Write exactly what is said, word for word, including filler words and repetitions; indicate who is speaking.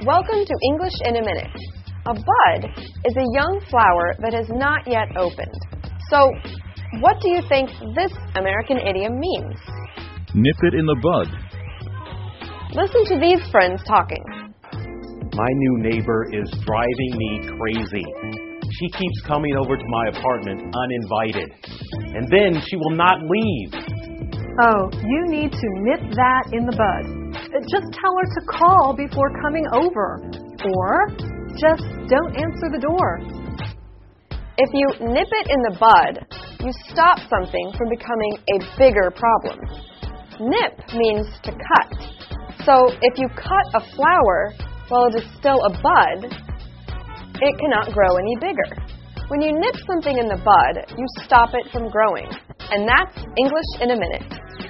Speaker 1: Welcome to English in a Minute. A bud is a young flower that has not yet opened. So, what do you think this American idiom means?
Speaker 2: Nip it in the bud.
Speaker 1: Listen to these friends talking.
Speaker 3: My new neighbor is driving me crazy. She keeps coming over to my apartment uninvited. And then she will not leave.
Speaker 4: Oh, you need to nip that in the bud. Just tell her to call before coming over. Or just don't answer the door.
Speaker 1: If you nip it in the bud, you stop something from becoming a bigger problem. Nip means to cut. So if you cut a flower while it is still a bud, it cannot grow any bigger. When you nip something in the bud, you stop it from growing. And that's English in a Minute.